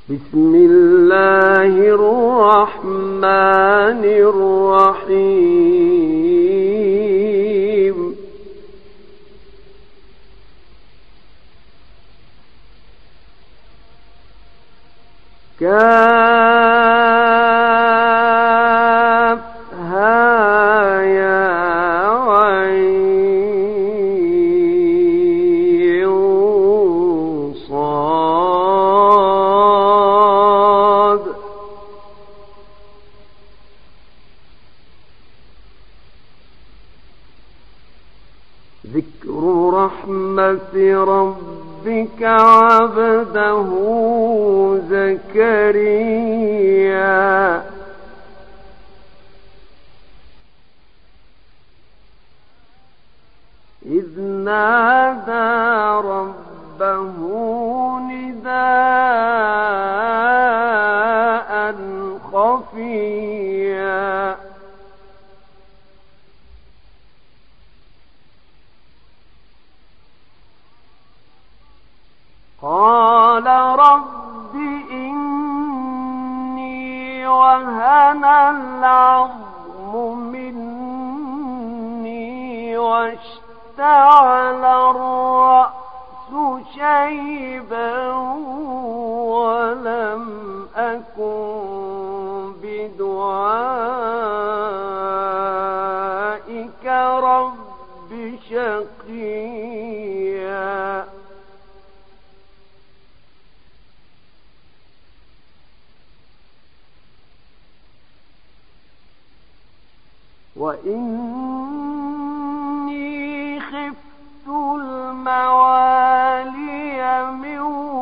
بسم الله الرحمن الرحيم. كافها يا عين صاد ذكر رحمة ربك عبده زكريا إذ نادى ربه نداء خفيا قال رب إني وهن العظم مني واشتعل الرأس شيبا ولم أكن بدعائك رب شقيا وإني خفت الموالي من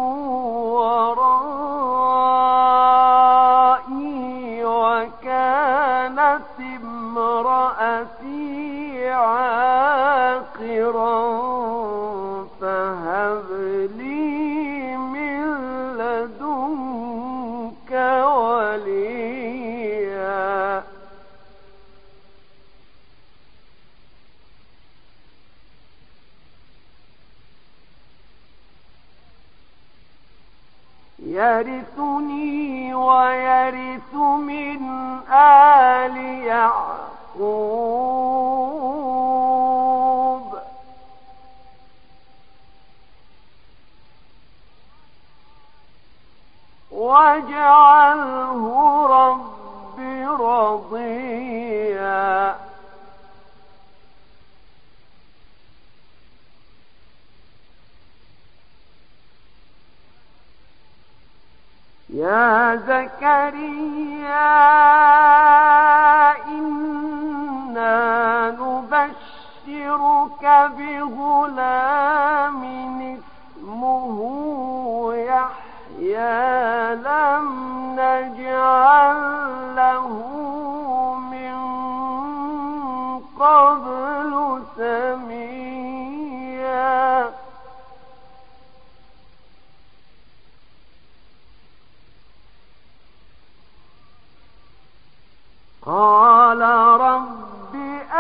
ورائي وكانت امرأتي عاقرا فهب لي من لدنك وليا يرثني ويرث من آل يعقوب واجعله رب رضيا يا زكريا إنا نبشرك بغلام اسمه يحيى لم نجعل له من قبل سميا قال رب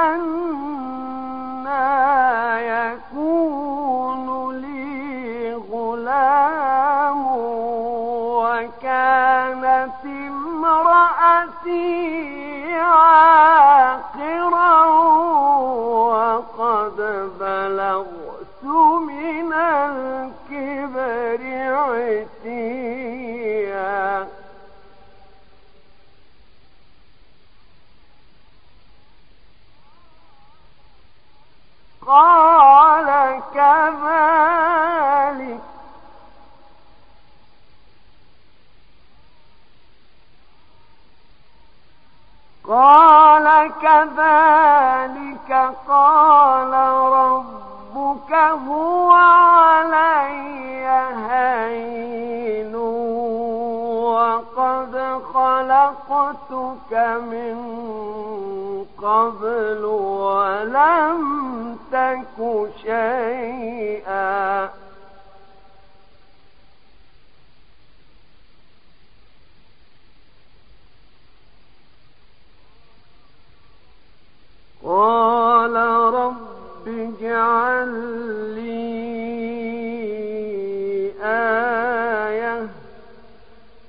أنى يكون لي غلام وكانت امرأتي عاقرا وقد بلغت من الكبر عتيا قال كذلك قال ربك هو علي هين وقد خلقتك من قبل ولم تك شيئا قال رب اجعل لي آية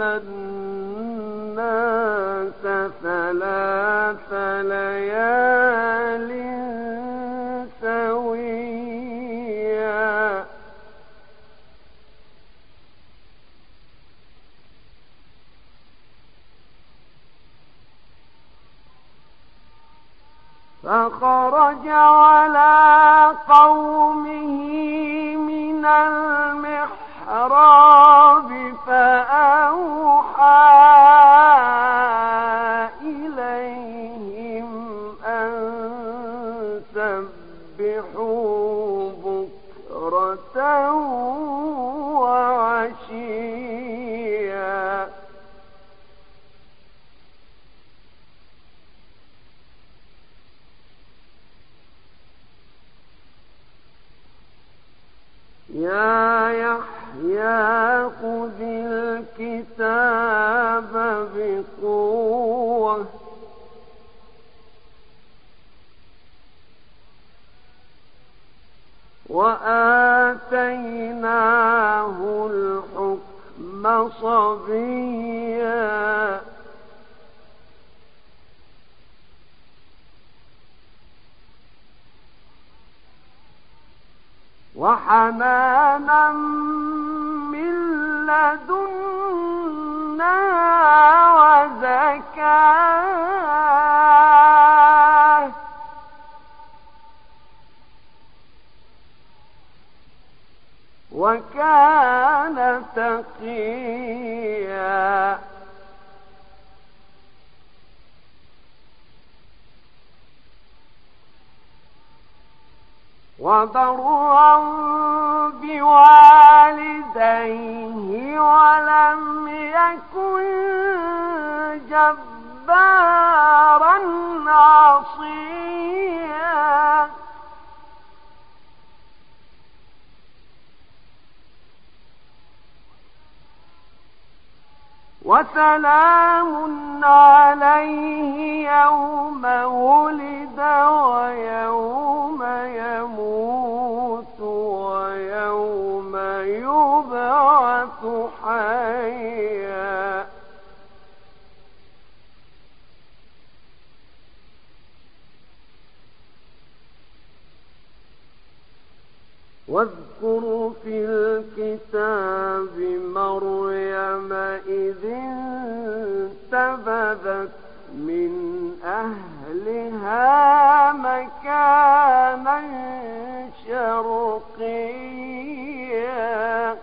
الناس 3 ليال سويا فخرج على قومه من المحراب فأوحى إليهم أن سبحوا بكرة وعشيا يا يحيى خذ الكتاب بقوة وآتيناه الحكم صبيا وحنانا من لدنا وزكاة وكان تقيا وبرا بوالديه ولم يكن جبارا عصيا وسلام عليه يوم ولد ويوم يموت ويوم يبعث حيا واذكر في الكتاب مريم إذ انتبذت من أهلها مكانا شرقيا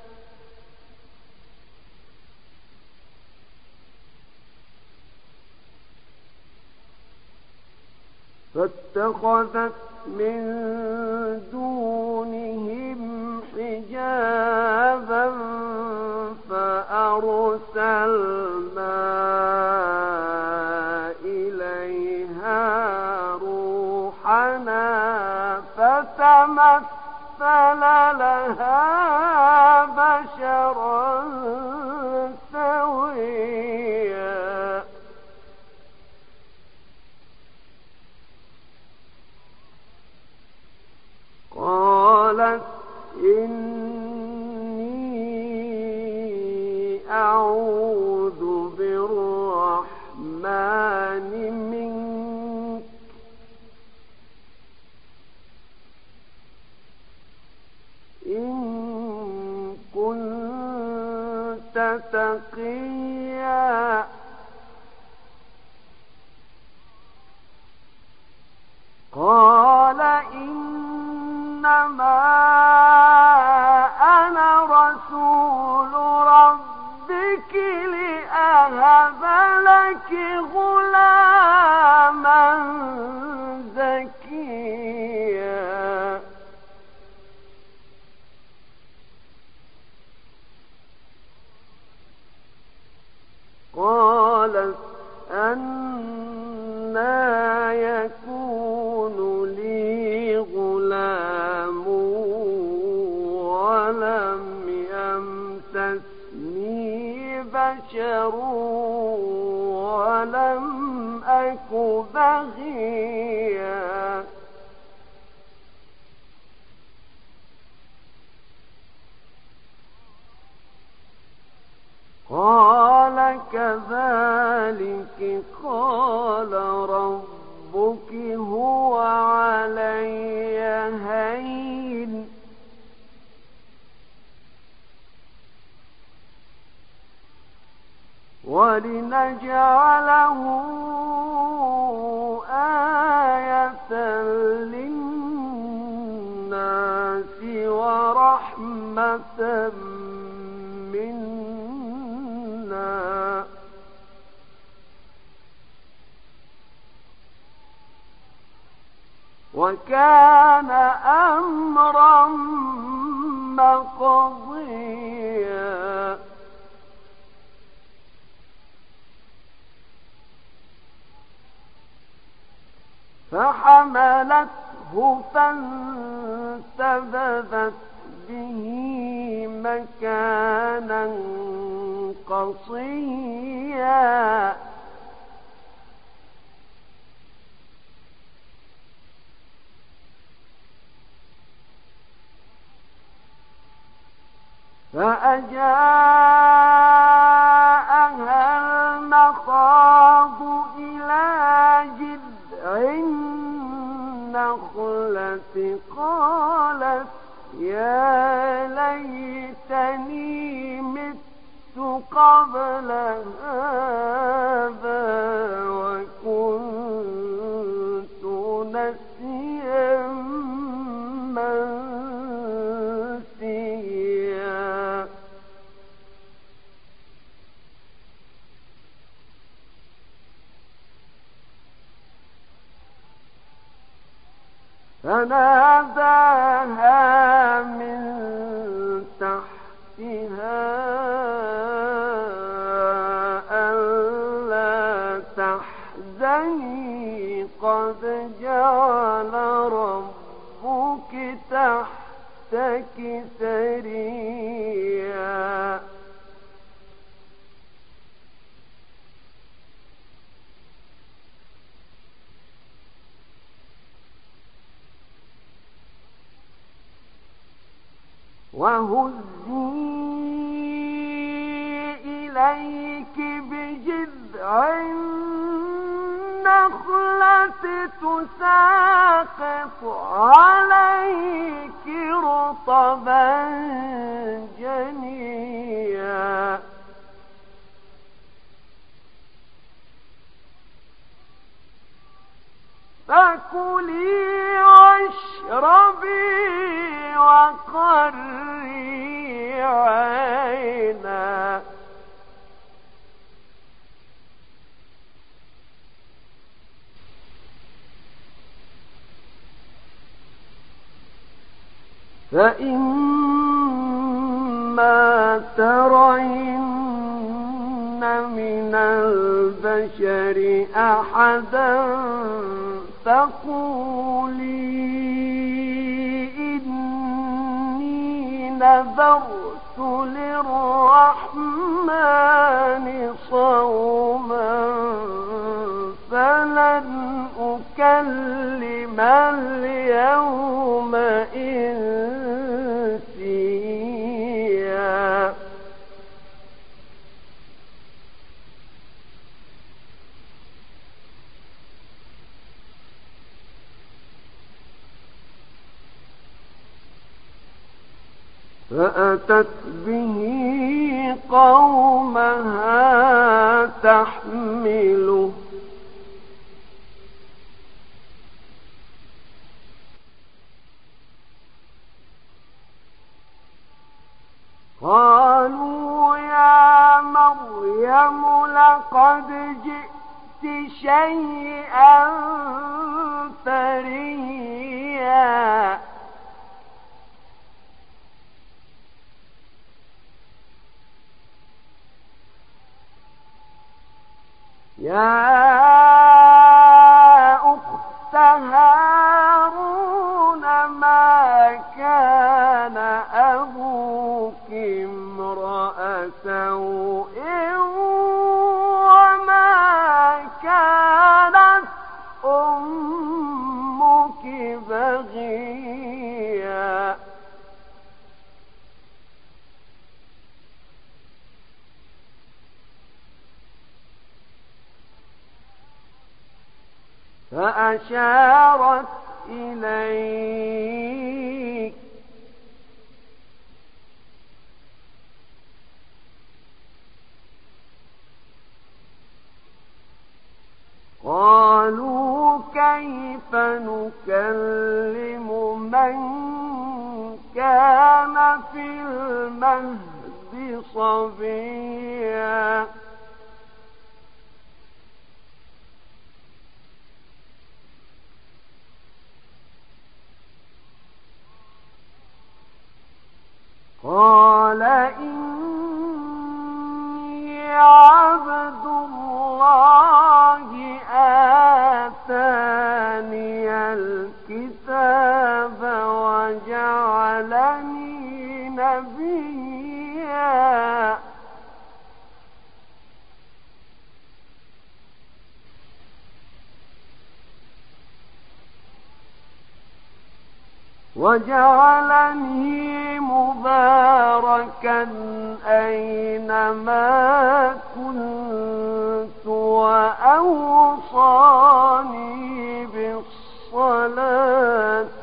فاتخذت من دونهم حجابا فأرسلنا إليها روحنا فتمثل لها بشرا سويا قالت إني أعوذ بالرحمن منك إن كنت تقيا قال إنما أنا رسول ربك لأهب لك غلاما زكيا قالت أنى يكون لي غلام ولم يمسسني بشر ولم أك بغيا قال كذلك قال ربك هو علي هين ولنجعله آية للناس ورحمة منا وكان أمرا مقضيا فحملته فانتبذت به مكانا قصيا فأجاءها المخاض إلى جذع النخلة قالت يا ليتني مت قبل هذا وكنت نسيا منسيا فناداها من تحتها ألا تحزني قد جعل ربك تحتك سريا وهزي إليك بجذع النخلة تساقط عليك رطبا جنيا فكلي واشربي وقري عينا فإما ترين من البشر أحدا فقولي إني نذرت للرحمن صوما فلن أكلم اليوم إنسيا فأتت به قومها تحمله قالوا يا مريم لقد جئت شيئا فريا يا أخت هارون ما كان أبوك امرأ سوء وما كانت أمك بغيا فأشارت إليه قالوا كيف نكلم من كان في المهد صبيا قال إني عبد الله آتاني الكتاب وجعلني نبيا وجعلني مباركا أينما كنت وأوصاني بالصلاة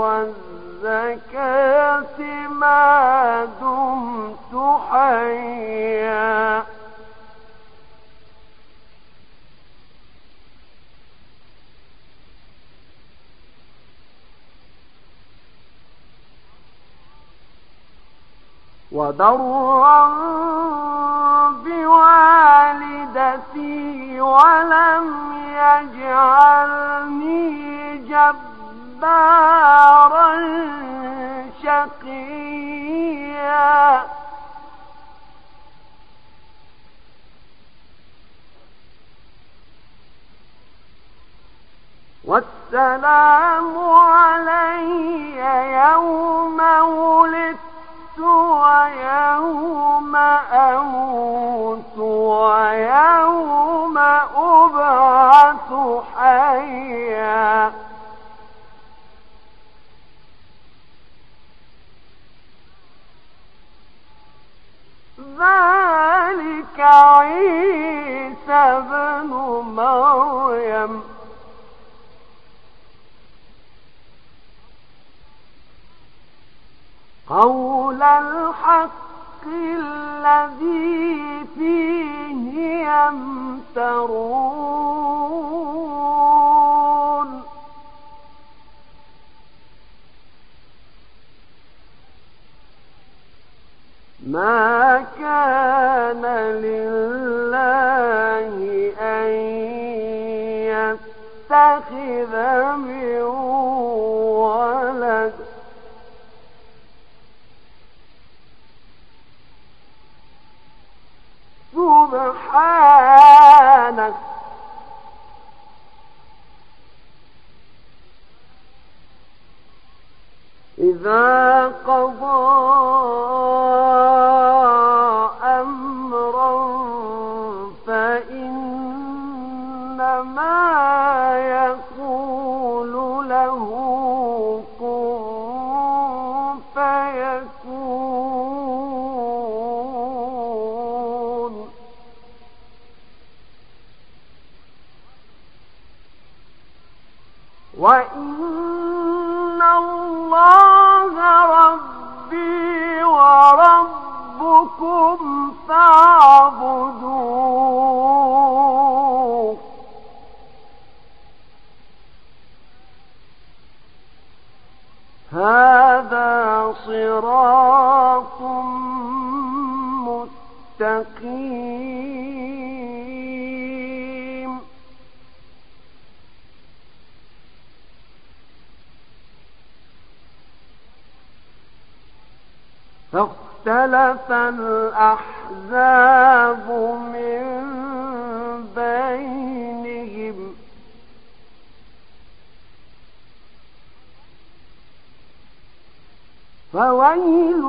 والزكاة ما دمت حيا وبرا بوالدتي ولم يجعلني جبارا شقيا والسلام علي يوم ولدت ويوم أموت ويوم أبعث حيا ذلك عيسى ابن مريم قول الحق الذي فيه يمترون ما كان لله أن يتخذ من ولد سبحانه إذا قضى أمرا فإنما يقول له كن فيكون وإن الله ربي وربكم فاعبدوه هذا صراط مستقيم فاختلف الأحزاب من بينهم فويل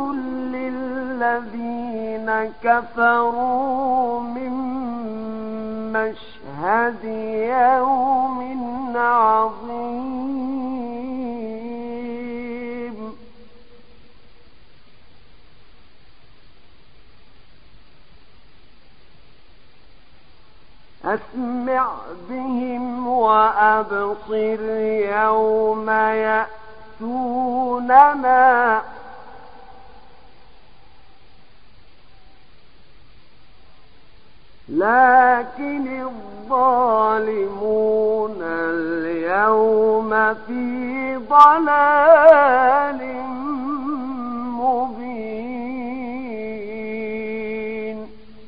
للذين كفروا من مشهد يوم عظيم أسمع بهم وأبصر يوم يأتوننا لكن الظالمون اليوم في ضلال مبين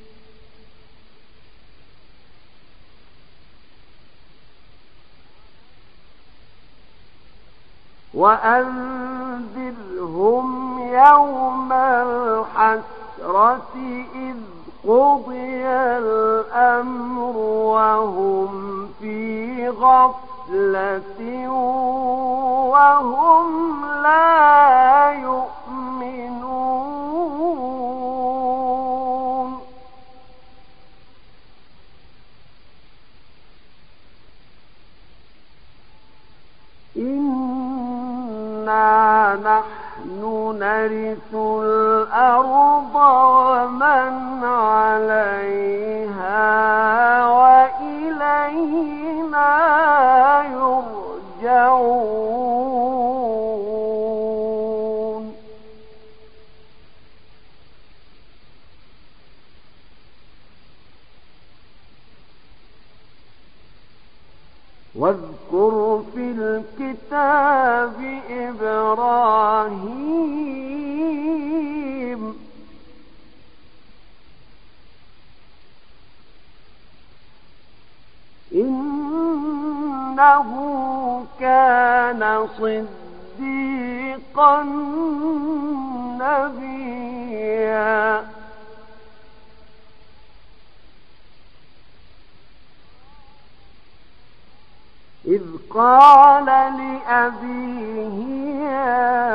وأنذرهم يوم الحسرة إذ قضي الأمر وهم في غفلة وهم لا يؤمنون إنا نحن نرث الأرض ومن عليها وإلينا يرجعون واذكر في الكتاب إبراهيم إنه كان صديقا نبيا إذ قال لأبيه يا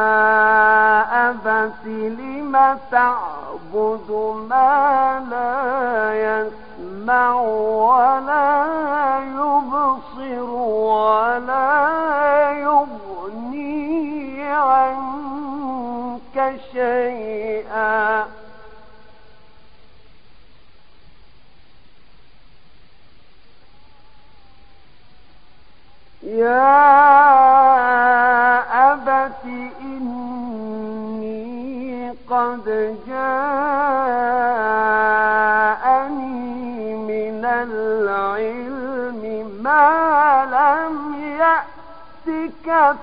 أبت لم تعبد ما لا يسمع ولا يبصر ولا يغني عنك شيئا يا أبت إني قد جاءني من العلم ما لم يأتك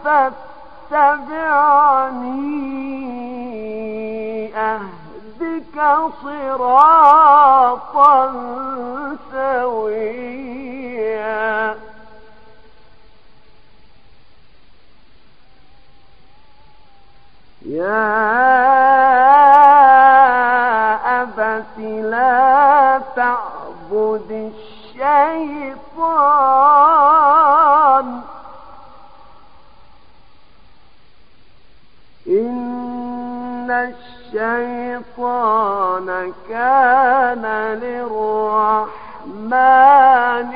فاتبعني أهدك صراطا سويا يا أبت لا تعبد الشيطان إن الشيطان كان للرحمن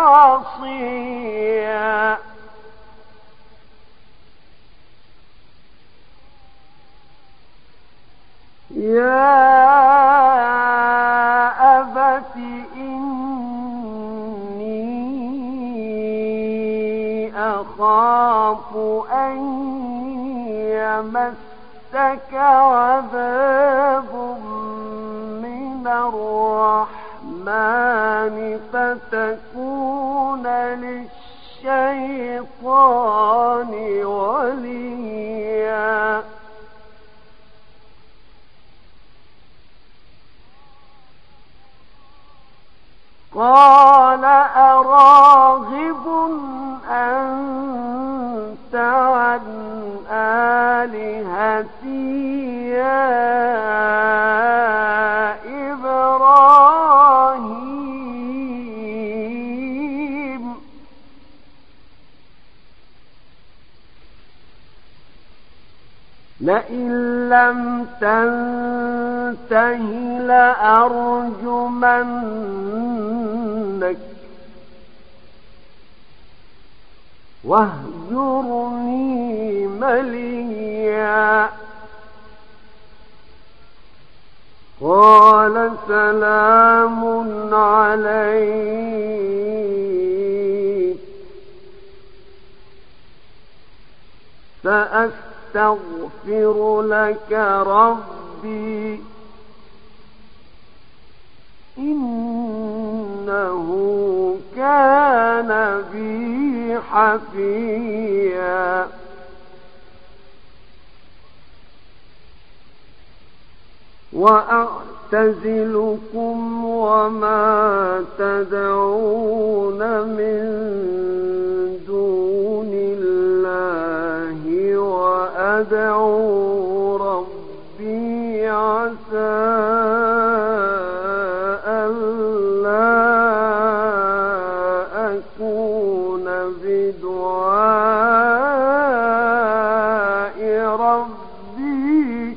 عصيا يا أبت إني أخاف أن يمسك عذاب من الرحمن فتكون للشيطان وليا قال أراغب أنت عن آلهتي يا إبراهيم لئن لم تنته لأرجمنك واهجرني مليا قال سلام عليك سأستغفر لك ربي إنه كان بي حفيا وأعتزلكم وما تدعون من دون الله وأدعو ربي عسى ألا أكون بدعاء ربي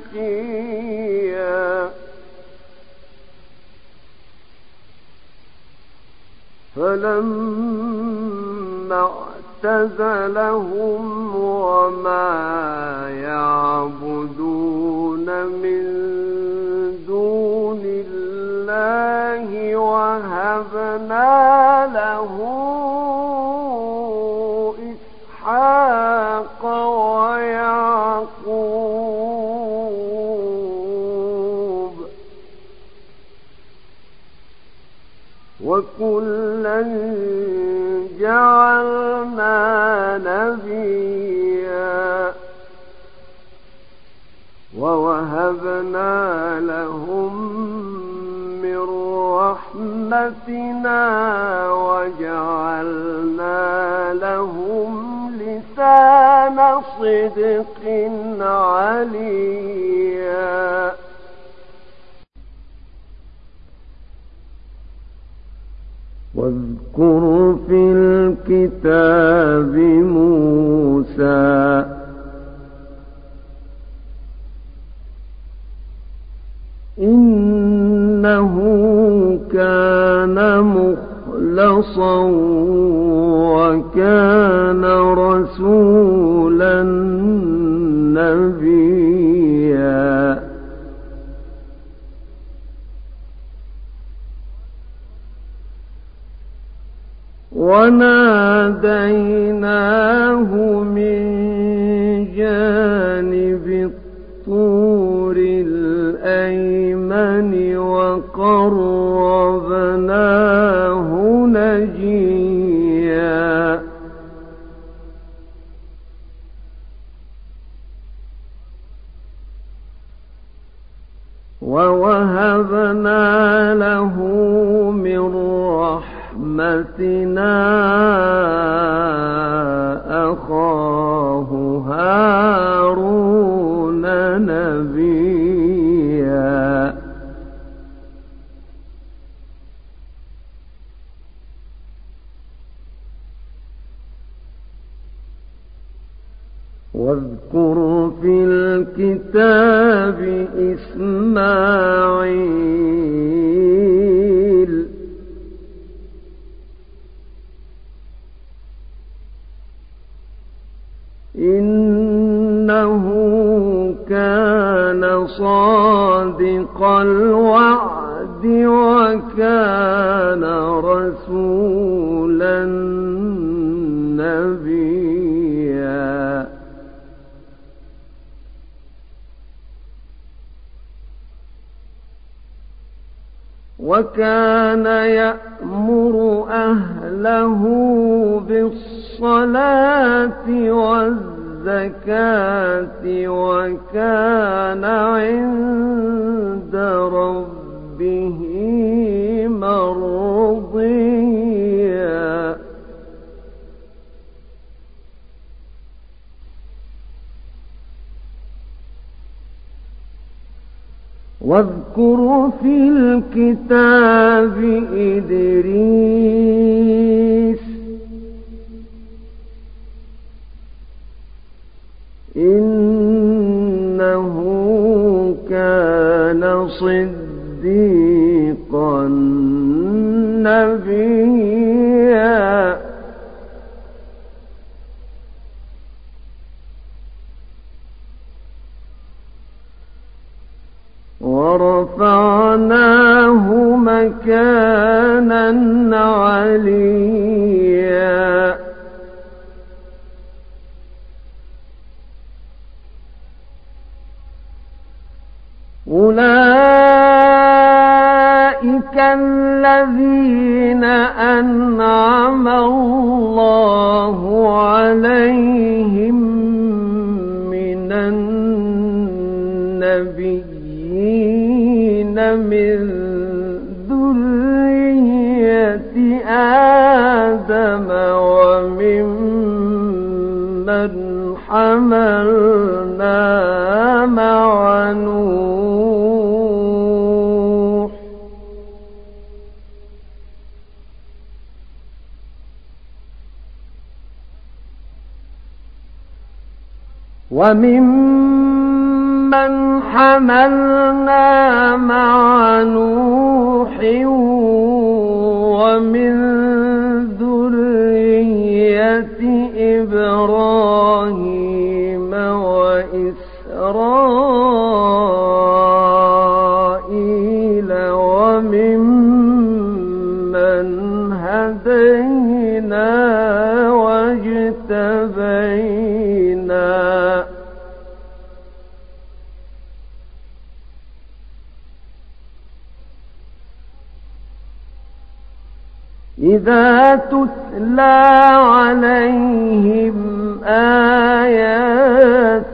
شقيا فلما اعتزلهم وما يعبدون من دون الله وهبنا له إسحاق ويعقوب وكلا جعلنا نبيا ووهبنا لهم من رحمتنا وجعلنا لهم لسان صدق عليا واذكر في الكتاب موسى إنه كان مخلصا وكان رسولا نبيا وناديناه من جانب الطور الأيمن وقربناه نجيا ووهبنا له من رحمتنا أخاه هارون نبيا واذكر في الكتاب إسماعيل إنه كان صادق الوعد وكان رسولا نبيا وكان يأمر أهله بالصلاة والزكاة وكان عند ربه مرضيا واذكر في الكتاب إدريس إنه كان صديقا نبيا ورفعناه مكانا عليا الذين أنعم الله عليهم من النبيين من ذرية آدم وممن حملنا مع نوح ومن ذرية إبراهيم وإسرائيل وممن هدينا واجتبينا إذا تتلى عليهم آيات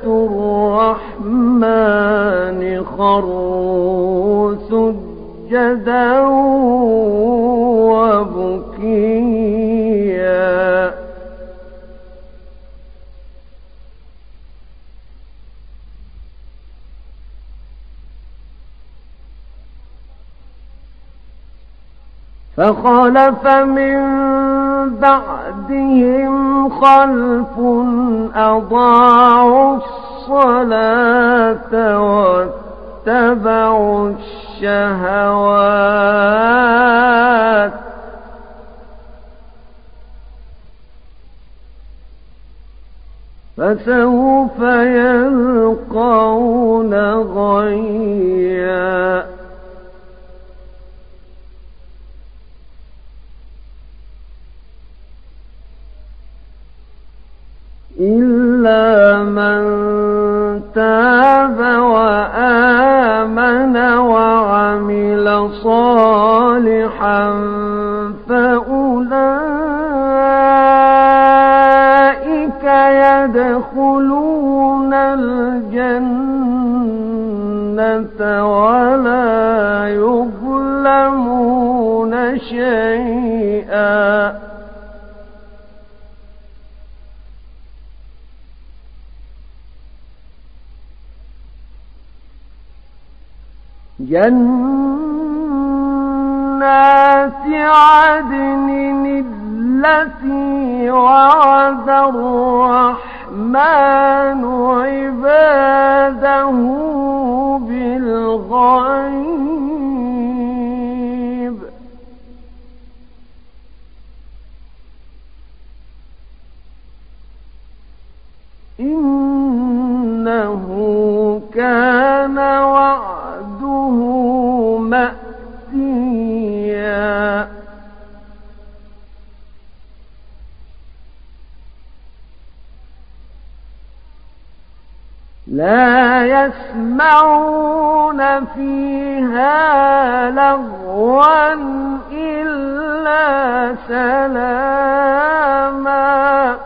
الرحمن خروا سجدا وبكيا فخلف من بعدهم خلف أضاعوا الصلاة واتبعوا الشهوات فسوف يلقون غيا إلا من تاب وآمن وعمل صالحا فأولئك يدخلون الجنة ولا يظلمون شيئا جنات عدن التي وعد الرحمن عباده بالغيب إنه كان وعده مأتيا لا يسمعون فيها لغوا إلا سلاما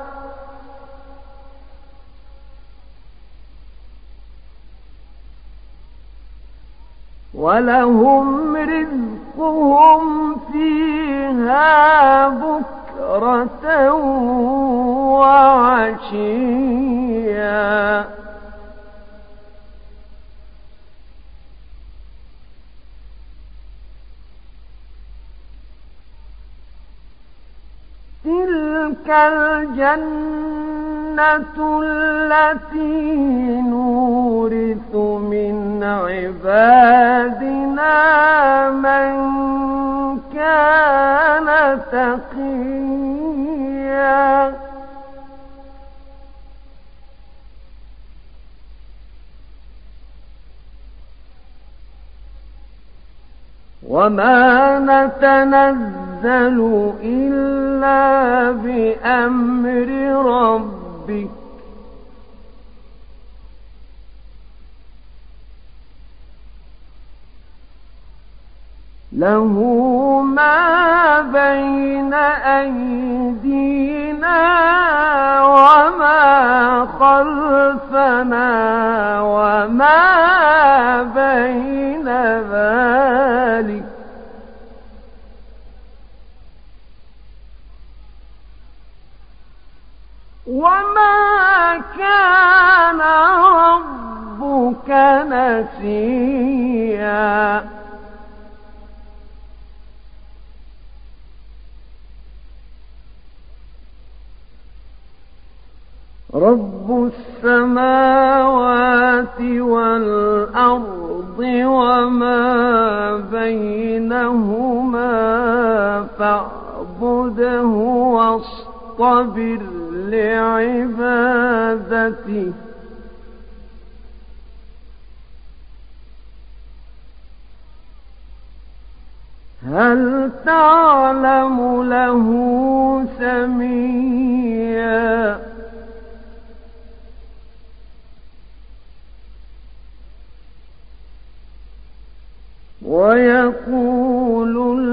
ولهم رزقهم فيها بكرة وعشيا تلك الجنة التي نورث من عبادنا من كان تقيا وما نتنزل إلا بأمر ربك له ما بين أيدينا وما خلفنا وما بين ذلك وما كان ربك نسيا رب السماوات والأرض وما بينهما فاعبده واصطبر لعبادته هل تعلم له سميا ويقول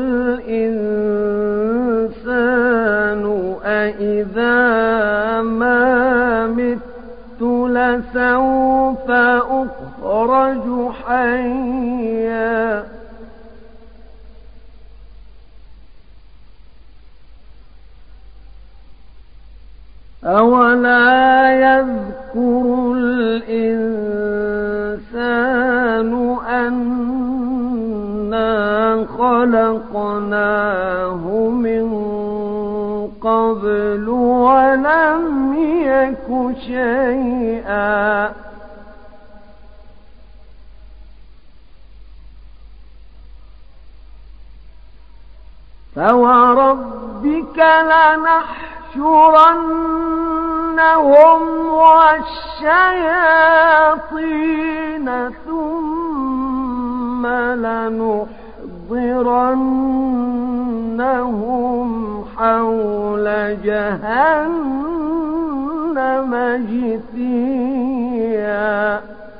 الإنسان أإذا ما مت لسوف أخرج حيا أولا يذكر الإنسان أنا خلقناه من قبل ولم يك شيئا فوربك لنحشرنهم والشياطين ثم لنحضرنهم حول جهنم جثيا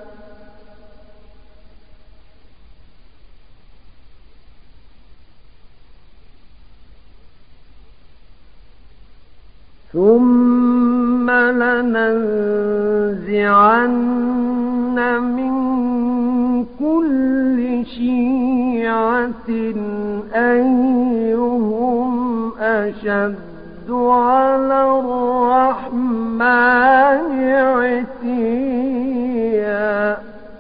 ثم لننزعن من كل شيعة أيهم أشد على الرحمن عتيا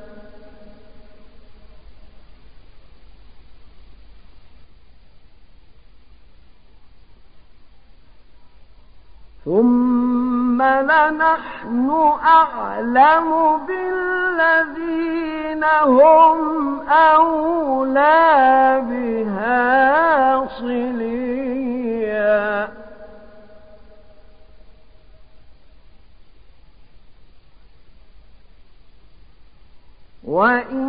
ثم لنحن أعلم بالذين هم أولى بها صليا وإن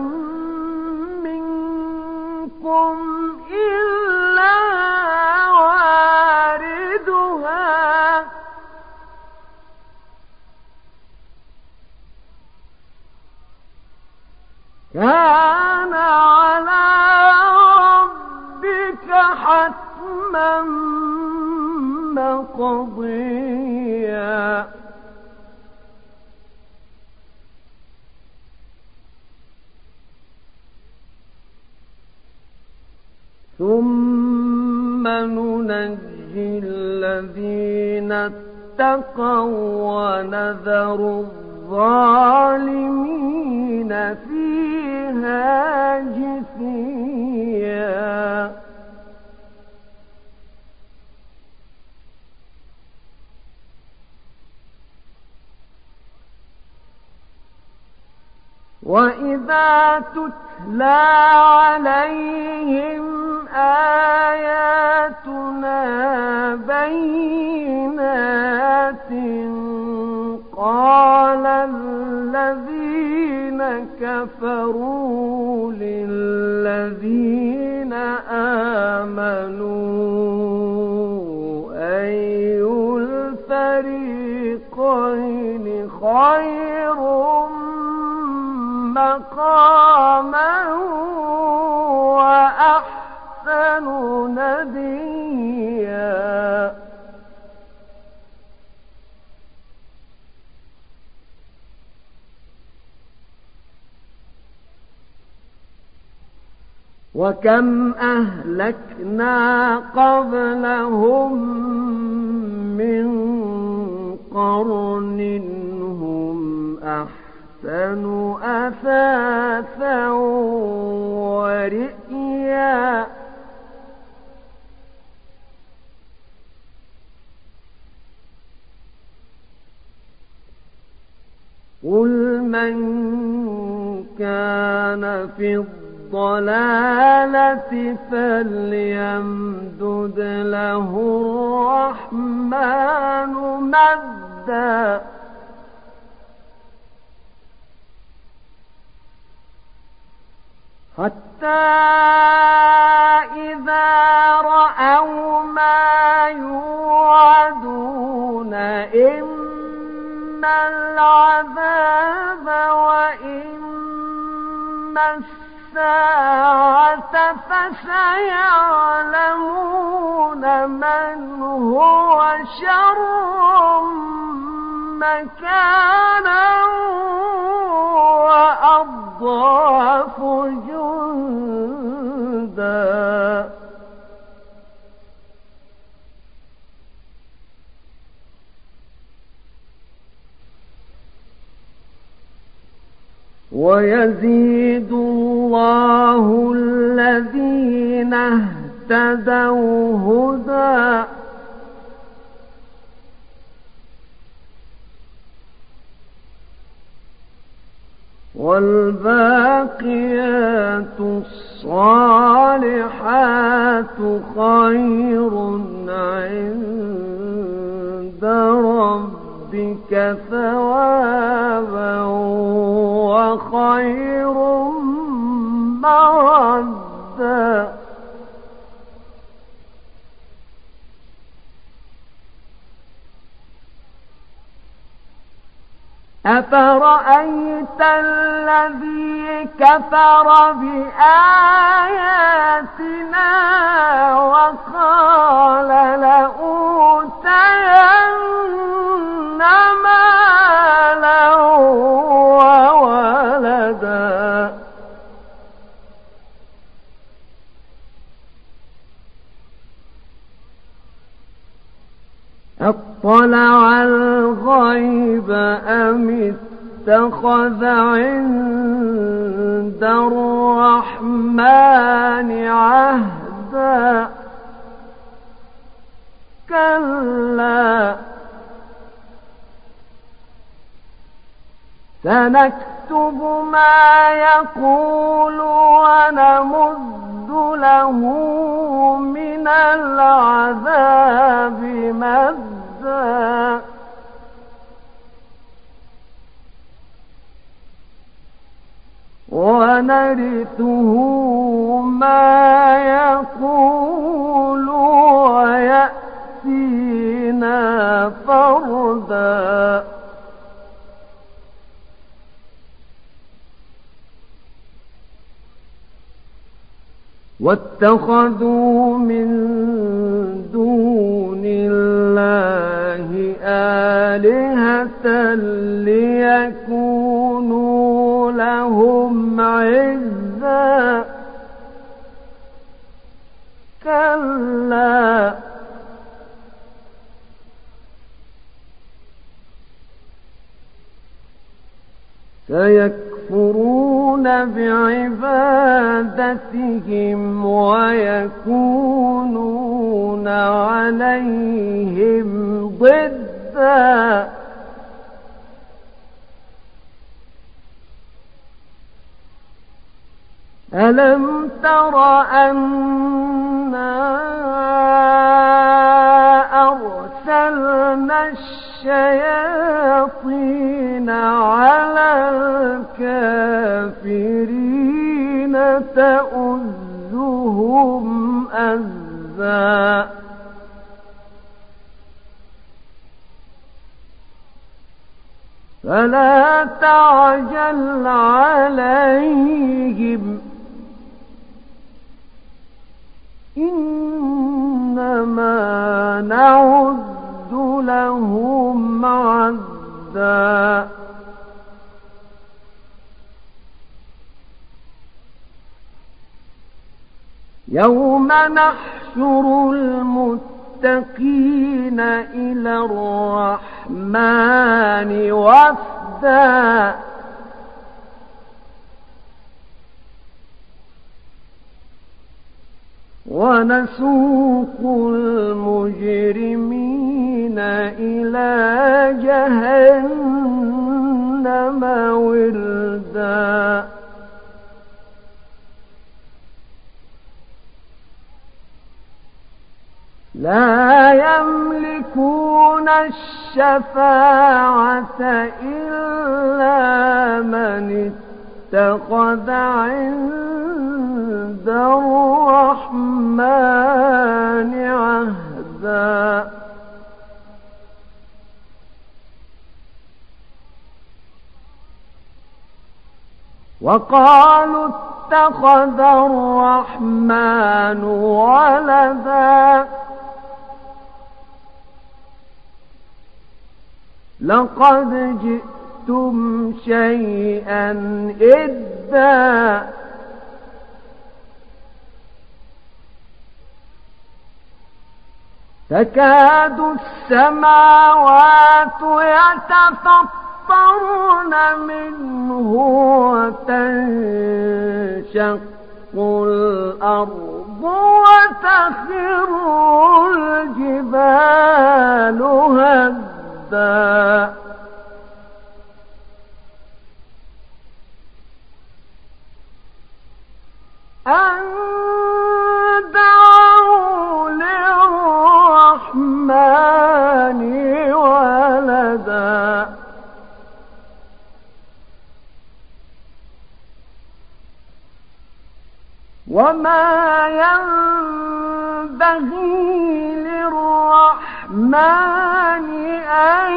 منكم إلا واردها كان على ربك حتما مقضيا ثم ننجي الذين اتقوا ونذر الظالمين فيها جثيا وإذا تتلى عليهم آياتنا بينات قال الذين كفروا للذين آمنوا أي الفريقين خير مقاما وأحسن عليا وكم أهلكنا قبلهم من قرن هم أحسن أثاثا ورئيا قل من كان في الضلالة فليمدد له الرحمن مدا حتى إذا رأوا ما يوعدون إما العذاب وإما الساعة فسيعلمون من هو شر مكانا وأضعف جندا ويزيد الله الذين اهتدوا هدى والباقيات الصالحات خير عند ربك ثوابا وخير مردا أفرأيت الذي كفر بآياتنا وقال لأوتين مالا وولدا أطلع الغيب أم اتخذ عند الرحمن عهدا كلا سنكتب ما يقول ونمد له من العذاب مدا ونرثه ما يقول ويأتينا فردا واتخذوا من دون الله آلهة ليكونوا لهم عزا كلا سيكفرون بعبادتهم ويكونون عليهم ضدا ألم تر أنا أرسلنا الشياطين على الكافرين تؤزهم أزا فلا تعجل عليهم إنما إنما نعد لهم عدا يوم نحشر المتقين إلى الرحمن وفدا ونسوق المجرمين إلى جهنم وردا لا يملكون الشفاعة إلا من اتخذ عند الرحمن عهدا وقالوا اتخذ الرحمن ولدا لقد جئتم شيئا إدا تكاد السماوات يتفطرن منه وتنشق الأرض وتخر الجبال هدا أن دعوا للرحمن ولدا وما ينبغي للرحمن أن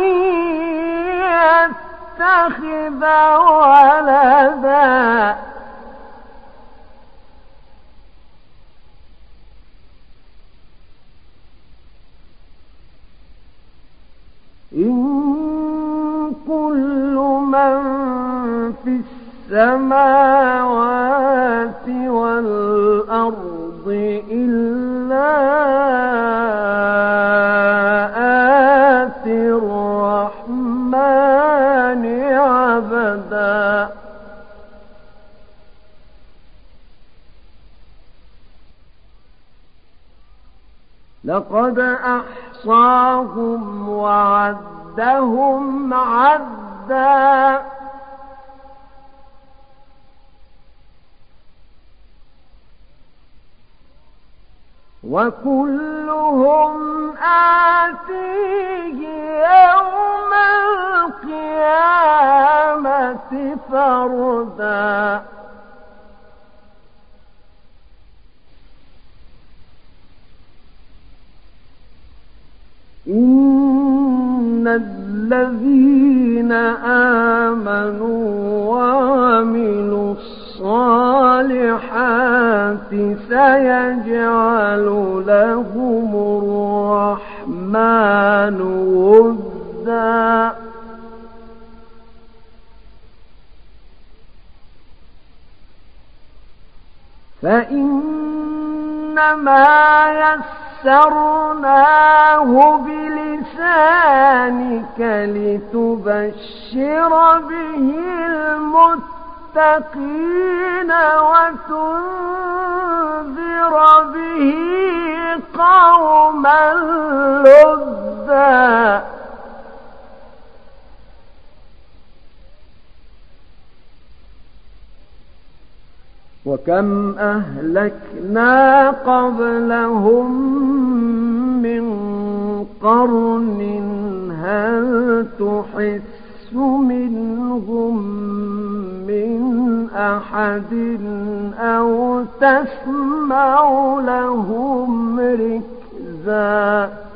يتخذ ولدا إن كل من في السماوات والأرض إلا آتي الرحمن عبدا لقد أحصاهم وعدهم عدا وكلهم آتيه يوم القيامة فردا إن الذين آمنوا وعملوا الصالحات سيجعل لهم الرحمن ودا فإنما يسرناه بلسانك لتبشر به المتقين وتنذر به قوما لدا وكم أهلكنا قبلهم من قرن هل تحس منهم من أحد أو تسمع لهم ركزا